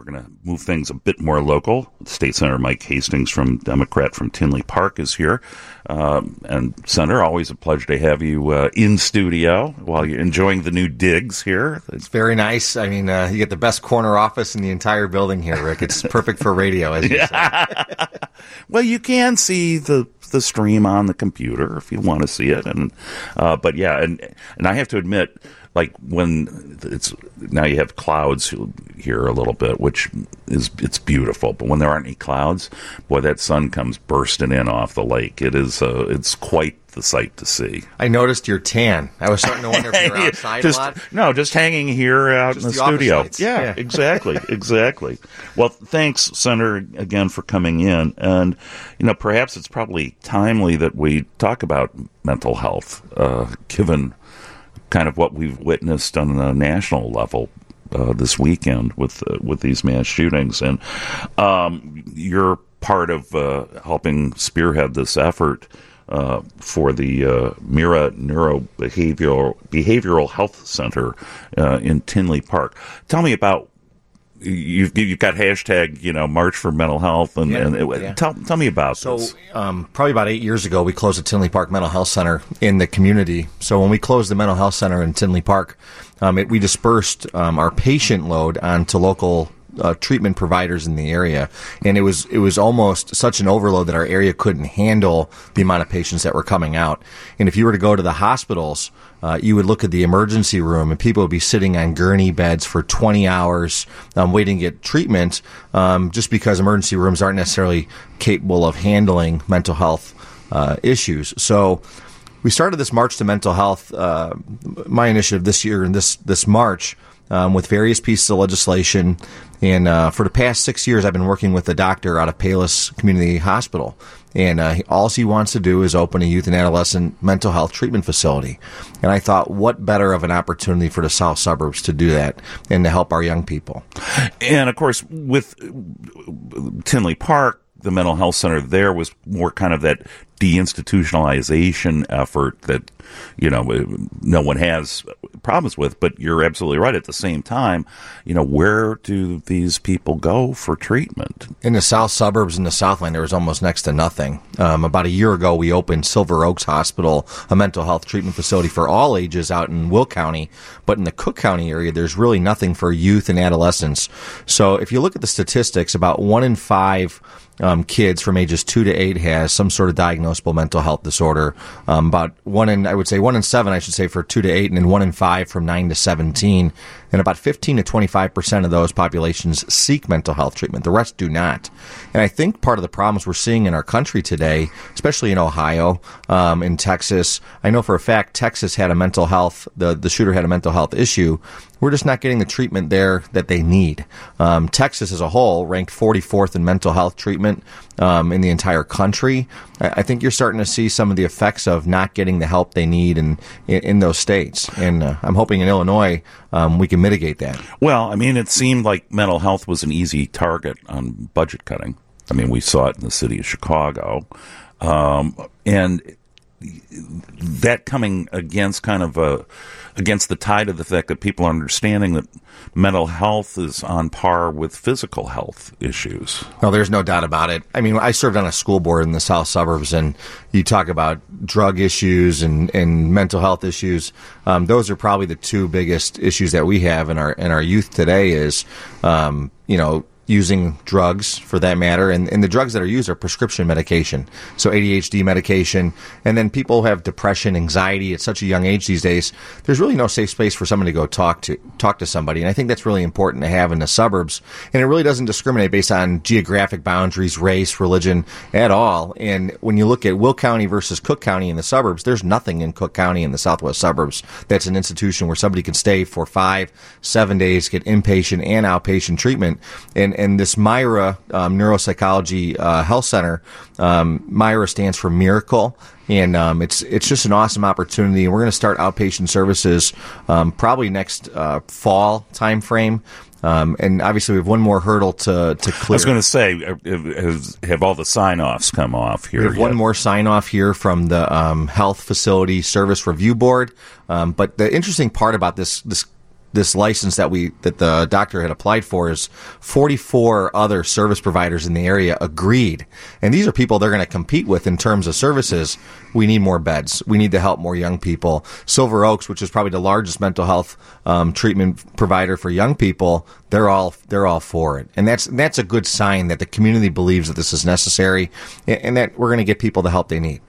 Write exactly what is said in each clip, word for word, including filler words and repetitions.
we're going to move things a bit more local. State Senator Mike Hastings, from Democrat from Tinley Park, is here. Um, and, Senator, always a pleasure to have you uh, in studio while you're enjoying the new digs here. It's very nice. I mean, uh, you get the best corner office in the entire building here, Rick. It's perfect for radio, as you say. Well, you can see the the stream on the computer if you want to see it. and uh, But, yeah, and and I have to admit, like when it's now you have clouds here a little bit, which is it's beautiful. But when there aren't any clouds, boy, that sun comes bursting in off the lake. It is uh, it's quite the sight to see. I noticed your tan. I was starting to wonder if you were outside just, a lot. No, just hanging here out just in the, the studio. Yeah, yeah, exactly, exactly. Well, thanks, Senator, again for coming in. And you know, perhaps it's probably timely that we talk about mental health, uh, given kind of what we've witnessed on a national level uh, this weekend with uh, with these mass shootings. And um, you're part of uh, helping spearhead this effort uh, for the uh, Mira Neurobehavioral Behavioral Health Center uh, in Tinley Park. Tell me about. You've, you've got hashtag, you know, March for Mental Health, and, yeah, and it, yeah. tell tell me about so, this. So, um, probably about eight years ago, we closed the Tinley Park Mental Health Center in the community. So, when we closed the Mental Health Center in Tinley Park, um, it, we dispersed um, our patient load onto local uh, treatment providers in the area, and it was it was almost such an overload that our area couldn't handle the amount of patients that were coming out. And if you were to go to the hospitals, Uh, you would look at the emergency room, and people would be sitting on gurney beds for twenty hours um, waiting to get treatment um, just because emergency rooms aren't necessarily capable of handling mental health uh, issues. So we started this March to Mental Health, uh, my initiative this year and this, this March, um, with various pieces of legislation. And uh, for the past six years, I've been working with a doctor out of Palos Community Hospital. And uh, all he wants to do is open a youth and adolescent mental health treatment facility. And I thought, what better of an opportunity for the south suburbs to do that and to help our young people? And, of course, with Tinley Park, the mental health center there was more kind of that deinstitutionalization effort that, you know, no one has problems with. But you're absolutely right. At the same time, you know, where do these people go for treatment? In the south suburbs, in the Southland, there was almost next to nothing. Um, about a year ago, we opened Silver Oaks Hospital, a mental health treatment facility for all ages out in Will County. But in the Cook County area, there's really nothing for youth and adolescents. So if you look at the statistics, about one in five Um, kids from ages two to eight has some sort of diagnosable mental health disorder. Um, about one in, I would say one in seven, I should say, for two to eight, and then one in five from nine to seventeen. And about fifteen to twenty-five percent of those populations seek mental health treatment. The rest do not. And I think part of the problems we're seeing in our country today, especially in Ohio, um, in Texas, I know for a fact Texas had a mental health, the, the shooter had a mental health issue. We're just not getting the treatment there that they need. Um, Texas as a whole ranked forty-fourth in mental health treatment um, in the entire country. I, I think you're starting to see some of the effects of not getting the help they need in, in, in those states. And uh, I'm hoping in Illinois um, we can mitigate that. Well, I mean, it seemed like mental health was an easy target on budget cutting. I mean, we saw it in the city of Chicago. Um, and that coming against kind of a against the tide of the fact that people are understanding that mental health is on par with physical health issues. No, there's no doubt about it. I mean, I served on a school board in the south suburbs, and you talk about drug issues and, and mental health issues. Um, those are probably the two biggest issues that we have in our in our youth today is, um, you know, using drugs for that matter, and, and the drugs that are used are prescription medication, so A D H D medication, and then people have depression, anxiety at such a young age these days. There's really no safe space for someone to go talk to talk to somebody, and I think that's really important to have in the suburbs, and it really doesn't discriminate based on geographic boundaries, race, religion at all. And when you look at Will County versus Cook County in the suburbs, there's nothing in Cook County in the southwest suburbs that's an institution where somebody can stay for five, seven days, get inpatient and outpatient treatment. And And this Myra um, Neuropsychology uh, Health Center, um, Myra stands for Miracle, and um, it's it's just an awesome opportunity. And we're going to start outpatient services um, probably next uh, fall time frame. Um, and obviously, we have one more hurdle to, to clear. I was going to say, have, have all the sign-offs come off here? We have yet? one more sign-off here from the um, Health Facility Service Review Board. Um, but the interesting part about this this this license that we that the doctor had applied for is forty-four other service providers in the area agreed. And these are people they're going to compete with in terms of services. We need more beds. We need to help more young people. Silver Oaks, which is probably the largest mental health um, treatment provider for young people, they're all they're all for it. And that's that's a good sign that the community believes that this is necessary and that we're going to get people the help they need.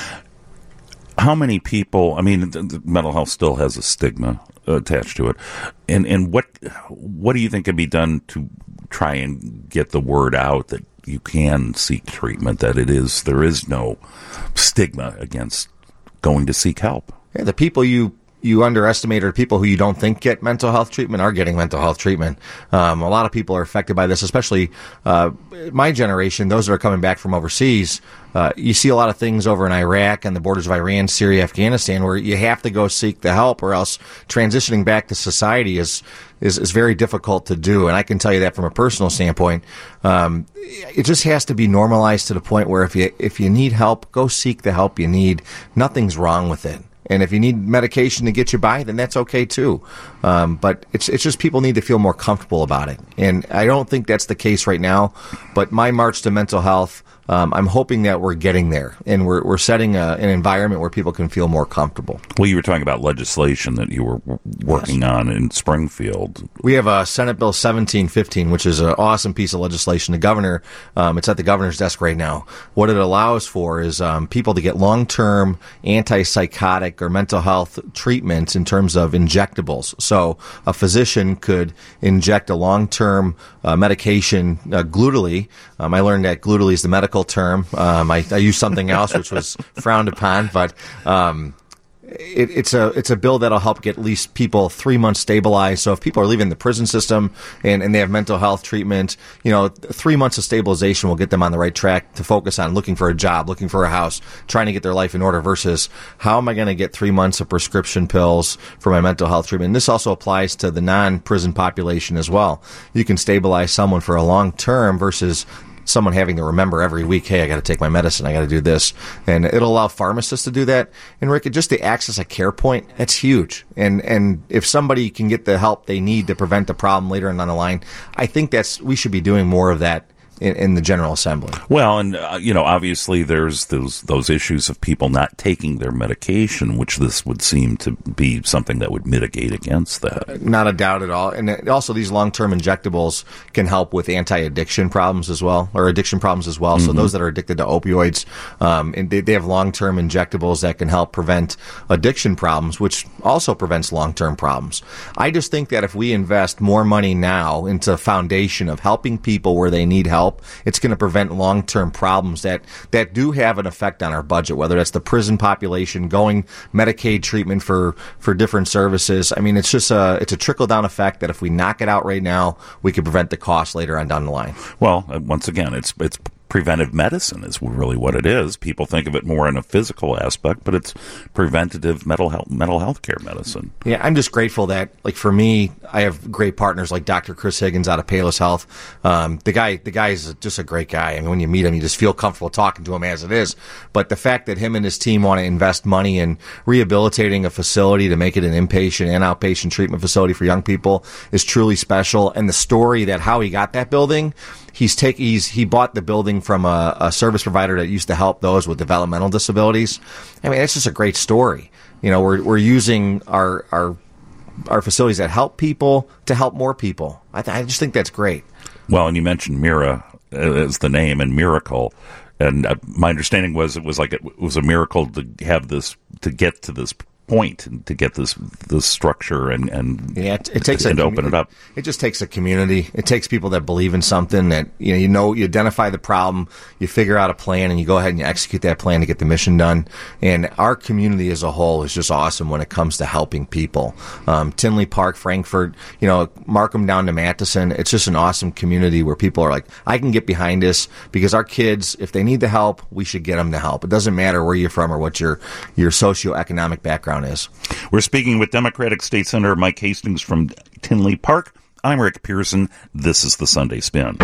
How many people, I mean, the, the mental health still has a stigma attached to it. And and what what do you think can be done to try and get the word out that you can seek treatment, that it is there is no stigma against going to seek help? Yeah, the people you you underestimate or people who you don't think get mental health treatment are getting mental health treatment. Um, a lot of people are affected by this, especially uh, my generation, those that are coming back from overseas. Uh, you see a lot of things over in Iraq and the borders of Iran, Syria, Afghanistan, where you have to go seek the help, or else transitioning back to society is is, is very difficult to do. And I can tell you that from a personal standpoint. Um, it just has to be normalized to the point where if you if you need help, go seek the help you need. Nothing's wrong with it. And if you need medication to get you by, then that's okay too. Um, but it's it's just people need to feel more comfortable about it. And I don't think that's the case right now. But my march to mental health, um, I'm hoping that we're getting there. And we're we're setting a, an environment where people can feel more comfortable. Well, you were talking about legislation that you were working yes. on in Springfield. We have a Senate Bill seventeen fifteen, which is an awesome piece of legislation. The governor, um, it's at the governor's desk right now. What it allows for is um, people to get long-term antipsychotic or mental health treatments in terms of injectables. So a physician could inject a long-term uh, medication, uh, Glutally. Um, I learned that Glutally is the medical term. Um, I, I used something else which was frowned upon, but um, it, it's a it's a bill that'll help get at least people three months stabilized. So if people are leaving the prison system and, and they have mental health treatment, you know, three months of stabilization will get them on the right track to focus on looking for a job, looking for a house, trying to get their life in order versus how am I going to get three months of prescription pills for my mental health treatment. And this also applies to the non-prison population as well. You can stabilize someone for a long term versus someone having to remember every week, hey, I got to take my medicine, I got to do this. And it'll allow pharmacists to do that. And Rick, just the access a care point, that's huge. And and if somebody can get the help they need to prevent the problem later on the line, I think that's we should be doing more of that in, in the General Assembly. Well, and, uh, you know, obviously there's those those issues of people not taking their medication, which this would seem to be something that would mitigate against that. Not a doubt at all. And also these long-term injectables can help with anti-addiction problems as well, or addiction problems as well. Mm-hmm. So those that are addicted to opioids, um, and they, they have long-term injectables that can help prevent addiction problems, which also prevents long-term problems. I just think that if we invest more money now into a foundation of helping people where they need help, it's going to prevent long-term problems that, that do have an effect on our budget, whether that's the prison population, going Medicaid treatment for, for different services. I mean, it's just a, it's a trickle-down effect that if we knock it out right now, we could prevent the cost later on down the line. Well, once again, it's it's preventive medicine is really what it is. People think of it more in a physical aspect, but it's preventative mental health, mental health care medicine. Yeah, I'm just grateful that, like, for me, I have great partners like Doctor Chris Higgins out of Payless Health. Um, the guy, the guy is just a great guy. I mean, when you meet him, you just feel comfortable talking to him as it is. But the fact that him and his team want to invest money in rehabilitating a facility to make it an inpatient and outpatient treatment facility for young people is truly special. And the story that how he got that building, he's take he's he bought the building from a, a service provider that used to help those with developmental disabilities. I mean, it's just a great story. You know, we're we're using our our our facilities that help people to help more people. I, th- I just think that's great. Well, and you mentioned Mira as the name and miracle, and uh, my understanding was it was like it, it was a miracle to have this to get to this point and to get this this structure and and yeah, it, it takes and a, open it up. It just takes a community. It takes people that believe in something that you know. You know, you identify the problem, you figure out a plan, and you go ahead and you execute that plan to get the mission done. And our community as a whole is just awesome when it comes to helping people. Um, Tinley Park, Frankfort, you know, Markham down to Matheson. It's just an awesome community where people are like, I can get behind this because our kids, if they need the help, we should get them the help. It doesn't matter where you're from or what your your socioeconomic background is. We're speaking with Democratic State Senator Mike Hastings from Tinley Park. I'm Rick Pearson. This is the Sunday Spin.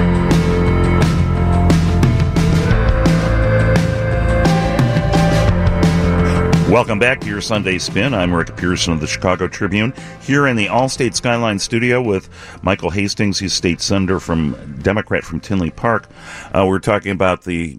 Welcome back to your Sunday Spin. I'm Rick Pearson of the Chicago Tribune, here in the Allstate Skyline studio with Michael Hastings. He's state senator from Democrat from Tinley Park. Uh, we're talking about the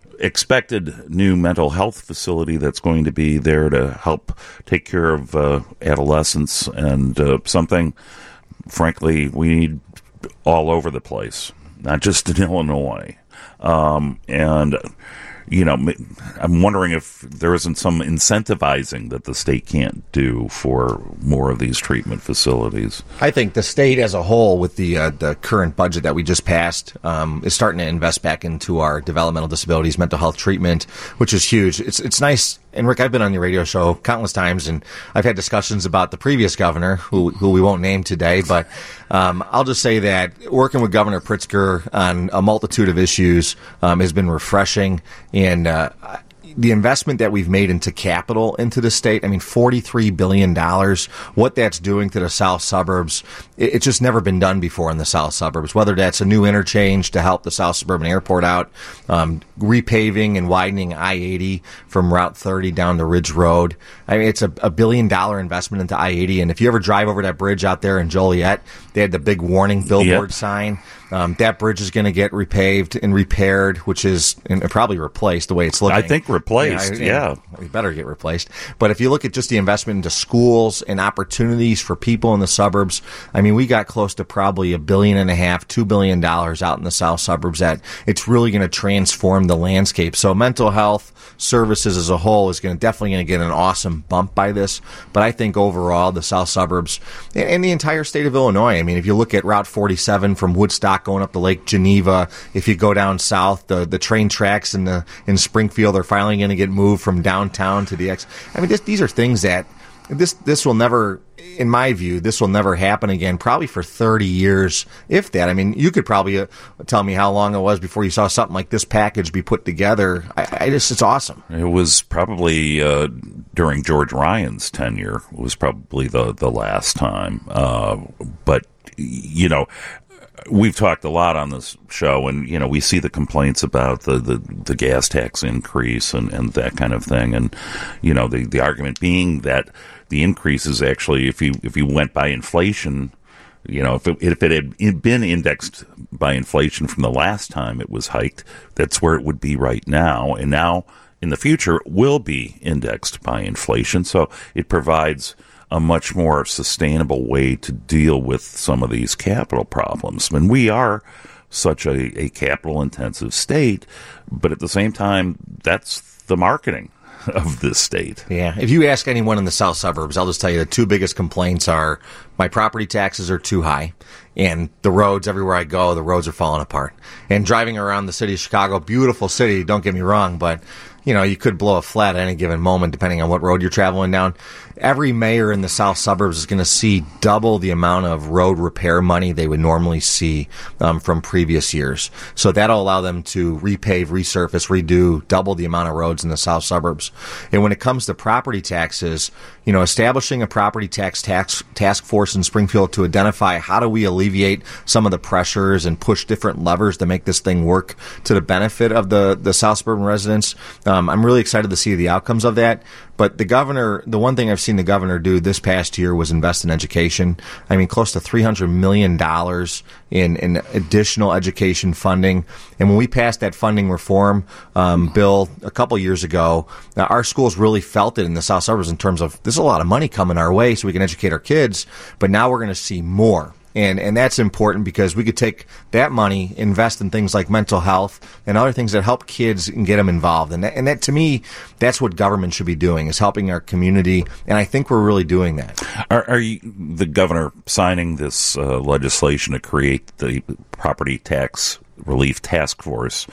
expected new mental health facility that's going to be there to help take care of uh, adolescents, and uh, something, frankly, we need all over the place, not just in Illinois. Um, and You know, I'm wondering if there isn't some incentivizing that the state can't do for more of these treatment facilities. I think the state as a whole, with the uh, the current budget that we just passed, um, is starting to invest back into our developmental disabilities, mental health treatment, which is huge. It's it's nice. And Rick, I've been on your radio show countless times, and I've had discussions about the previous governor, who who we won't name today. But um, I'll just say that working with Governor Pritzker on a multitude of issues um, has been refreshing. And uh, the investment that we've made into capital into the state, I mean, forty-three billion dollars, what that's doing to the south suburbs, it, it's just never been done before in the south suburbs, whether that's a new interchange to help the South Suburban Airport out, um, repaving and widening I eighty from Route thirty down to Ridge Road. I mean, it's a, a billion dollar investment into I eighty. And if you ever drive over that bridge out there in Joliet, they had the big warning billboard yep. sign. Um, that bridge is going to get repaved and repaired, which is and probably replaced the way it's looking. I think replaced, yeah. yeah. It better get replaced. But if you look at just the investment into schools and opportunities for people in the suburbs, I mean, we got close to probably a billion and a half, two billion dollars out in the south suburbs that it's really going to transform the landscape. So mental health services as a whole is going to definitely going to get an awesome bump by this. But I think overall, the south suburbs and, and the entire state of Illinois, I mean, if you look at Route forty-seven from Woodstock going up to Lake Geneva, if you go down south, the the train tracks in the in Springfield are finally going to get moved from downtown to the X. I mean, this, these are things that this this will never, in my view, this will never happen again. Probably for thirty years, if that. I mean, you could probably uh, tell me how long it was before you saw something like this package be put together. I, I just, it's awesome. It was probably uh, during George Ryan's tenure. It was probably the the last time, uh, but you know. We've talked a lot on this show, and, you know, we see the complaints about the, the, the gas tax increase and, and that kind of thing. And, you know, the, the argument being that the increase is actually, if you, if you went by inflation, you know, if it, if it had been indexed by inflation from the last time it was hiked, that's where it would be right now. And now, in the future, it will be indexed by inflation. So it provides a much more sustainable way to deal with some of these capital problems. I mean, we are such a, a capital-intensive state, but at the same time, that's the marketing of this state. Yeah. If you ask anyone in the south suburbs, I'll just tell you the two biggest complaints are my property taxes are too high, and the roads, everywhere I go, the roads are falling apart. And driving around the city of Chicago, beautiful city, don't get me wrong, but you know, you could blow a flat at any given moment depending on what road you're traveling down. Every mayor in the south suburbs is going to see double the amount of road repair money they would normally see um, from previous years. So that'll allow them to repave, resurface, redo, double the amount of roads in the south suburbs. And when it comes to property taxes, you know, establishing a property tax tax task force in Springfield to identify how do we alleviate some of the pressures and push different levers to make this thing work to the benefit of the, the south suburban residents. Um, I'm really excited to see the outcomes of that. But the governor, the one thing I've seen the governor do this past year was invest in education. I mean, close to three hundred million dollars in, in additional education funding. And when we passed that funding reform um, bill a couple years ago, uh, our schools really felt it in the south suburbs in terms of there's a lot of money coming our way so we can educate our kids. But now we're going to see more. And and that's important because we could take that money, invest in things like mental health and other things that help kids and get them involved. And that, and that to me, that's what government should be doing, is helping our community. And I think we're really doing that. Are, are you, the governor signing this uh, legislation to create the property tax relief task force?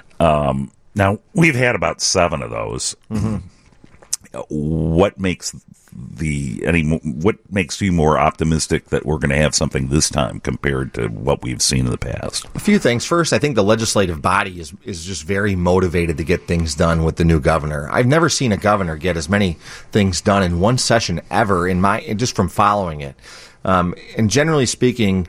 Um, now, we've had about seven of those. Mm-hmm. What makes the any what makes you more optimistic that we're going to have something this time compared to what we've seen in the past? A few things. First, I think the legislative body is is just very motivated to get things done with the new governor. I've never seen a governor get as many things done in one session ever in my just from following it. Um, and generally speaking,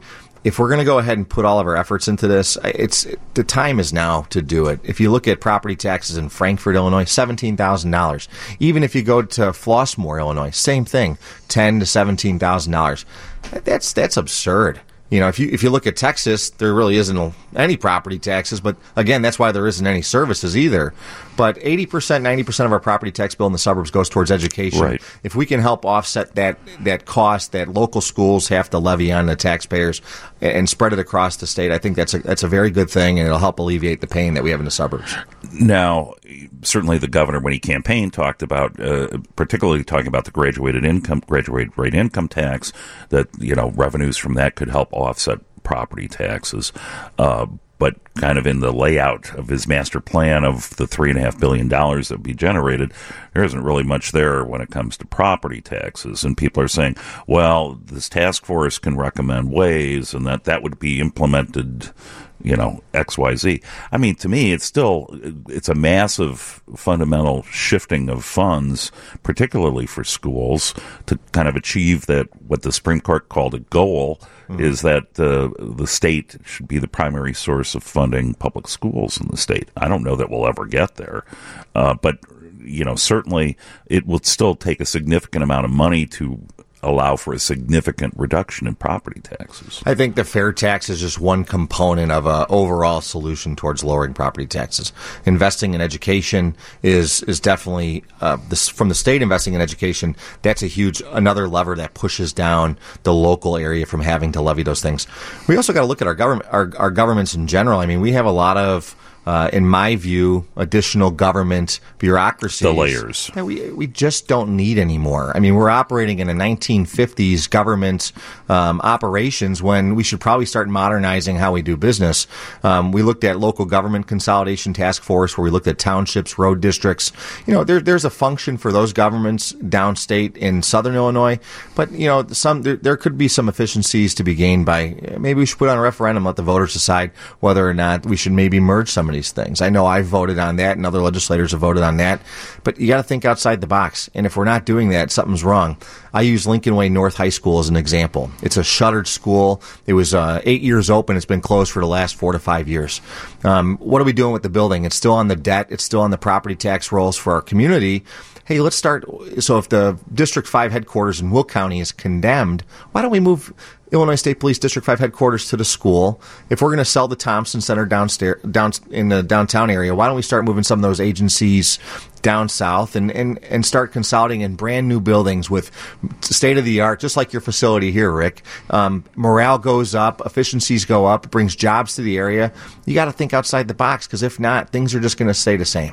if we're going to go ahead and put all of our efforts into this, it's the time is now to do it. If you look at property taxes in Frankfort, Illinois, seventeen thousand dollars. Even if you go to Flossmoor, Illinois, same thing, ten to seventeen thousand dollars. That's that's absurd. You know, if you if you look at Texas, there really isn't any property taxes, but again, that's why there isn't any services either. But eighty percent, ninety percent of our property tax bill in the suburbs goes towards education. Right. If we can help offset that that cost that local schools have to levy on the taxpayers and spread it across the state, I think that's a that's a very good thing, and it'll help alleviate the pain that we have in the suburbs. Now, certainly the governor, when he campaigned, talked about, uh, particularly talking about the graduated income, graduated rate income tax, that, you know, revenues from that could help offset property taxes. Uh, but kind of in the layout of his master plan of the three and a half billion dollars that would be generated, there isn't really much there when it comes to property taxes. And people are saying, well, this task force can recommend ways, and that that would be implemented, you know, X, Y, Z. I mean, to me, it's still, it's a massive fundamental shifting of funds, particularly for schools, to kind of achieve that, what the Supreme Court called a goal, mm-hmm. is that uh, the state should be the primary source of funding public schools in the state. I don't know that we'll ever get there, uh, but, you know, certainly it will still take a significant amount of money to allow for a significant reduction in property taxes. I think the fair tax is just one component of an overall solution towards lowering property taxes. Investing in education is is definitely, uh, this, from the state investing in education, that's a huge, another lever that pushes down the local area from having to levy those things. We also got to look at our government, our, our governments in general. I mean, we have a lot of, Uh, in my view, additional government bureaucracies. The layers. That we we just don't need anymore. I mean, we're operating in a nineteen fifties government um, operations when we should probably start modernizing how we do business. Um, we looked at local government consolidation task force, where we looked at townships, road districts. You know, there, there's a function for those governments downstate in southern Illinois, but you know, some there, there could be some efficiencies to be gained by, maybe we should put on a referendum, let the voters decide whether or not we should maybe merge some of these things. I know I voted on that, and other legislators have voted on that, but you got to think outside the box. And if we're not doing that, something's wrong. I use Lincoln Way North High School as an example. It's a shuttered school. It was uh, eight years open. It's been closed for the last four to five years. Um, what are we doing with the building? It's still on the debt. It's still on the property tax rolls for our community. Hey, let's start. So if the District five headquarters in Will County is condemned, why don't we move Illinois State Police District five headquarters to the school? If we're going to sell the Thompson Center downstairs, down in the downtown area, why don't we start moving some of those agencies down south and, and, and start consolidating in brand new buildings with state of the art, just like your facility here, Rick. Um, morale goes up, efficiencies go up, it brings jobs to the area. You got to think outside the box, because if not, things are just going to stay the same.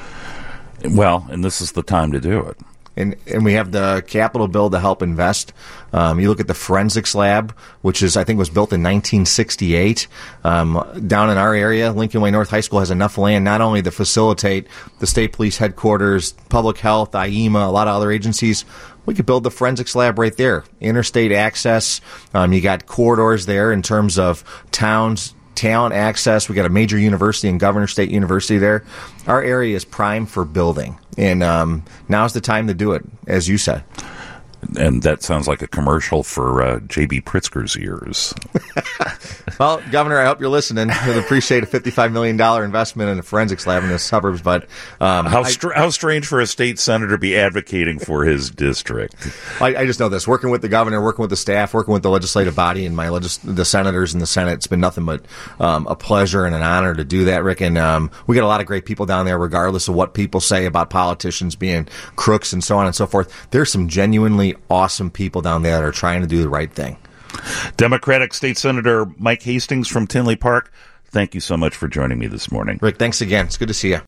Well, and this is the time to do it. And and we have the capital bill to help invest. Um, you look at the forensics lab, which is, I think, was built in nineteen sixty-eight. Um, down in our area, Lincoln Way North High School has enough land not only to facilitate the state police headquarters, public health, I E M A, a lot of other agencies. We could build the forensics lab right there. Interstate access. Um, you got corridors there in terms of towns, talent access. We got a major university in Governor State University there. Our area is prime for building, and um, now's the time to do it, as you said. And that sounds like a commercial for uh, J B Pritzker's ears. Well, Governor, I hope you're listening. We'd appreciate a fifty-five million dollars investment in a forensics lab in the suburbs. But um, how str- I, how strange for a state senator to be advocating for his district. I, I just know this. Working with the governor, working with the staff, working with the legislative body and my legis- the senators in the Senate, it's been nothing but um, a pleasure and an honor to do that, Rick. And um, we got a lot of great people down there, regardless of what people say about politicians being crooks and so on and so forth. There's some genuinely awesome people down there that are trying to do the right thing. Democratic State Senator Mike Hastings from Tinley Park, thank you so much for joining me this morning. Rick, thanks again. It's good to see you.